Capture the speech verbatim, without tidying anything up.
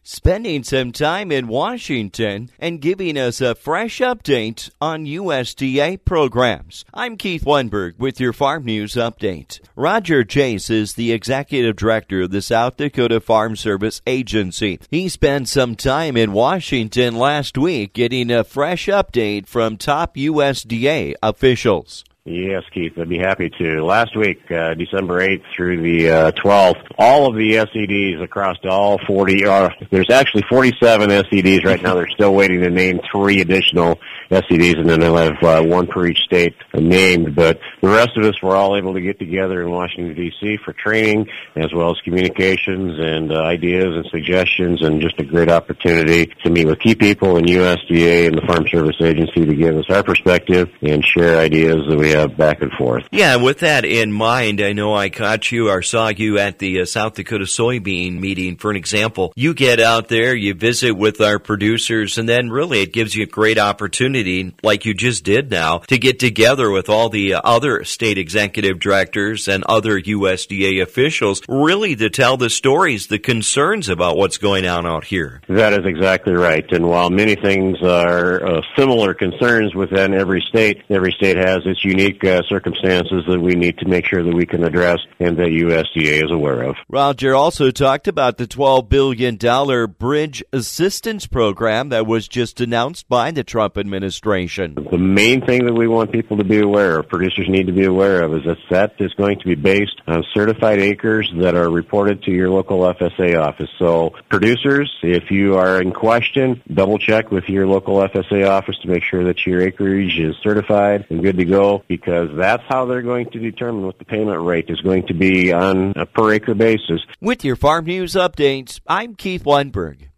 spending some time in Washington and giving us a fresh update on U S D A programs. I'm Keith Weinberg with your Farm News Update. Roger Chase is the Executive Director of the South Dakota Farm Service Agency. He spent some time in Washington last week getting a fresh update from top U S D A officials. Yes, Keith, I'd be happy to. Last week, uh, December eighth through the uh, twelfth, all of the S E Ds across all forty, uh, there's actually forty-seven S E Ds right now. They're still waiting to name three additional S E Ds, and then they'll have uh, one per each state named. But the rest of us were all able to get together in Washington, D C for training, as well as communications and uh, ideas and suggestions, and just a great opportunity to meet with key people in U S D A and the Farm Service Agency to give us our perspective and share ideas that we have back and forth. Yeah, with that in mind, I know I caught you or saw you at the uh, South Dakota soybean meeting. For an example, you get out there, you visit with our producers, and then really it gives you a great opportunity, like you just did now, to get together with all the other state executive directors and other U S D A officials, really to tell the stories, the concerns about what's going on out here. That is exactly right. And while many things are uh, similar concerns within every state, every state has its unique Uh, circumstances that we need to make sure that we can address and that U S D A is aware of. Roger also talked about the twelve billion dollars Bridge Assistance Program that was just announced by the Trump administration. The main thing that we want people to be aware of, producers need to be aware of, is that that is going to be based on certified acres that are reported to your local F S A office. So producers, if you are in question, double check with your local F S A office to make sure that your acreage is certified and good to go, because that's how they're going to determine what the payment rate is going to be on a per acre basis. With your Farm News Updates, I'm Keith Weinberg.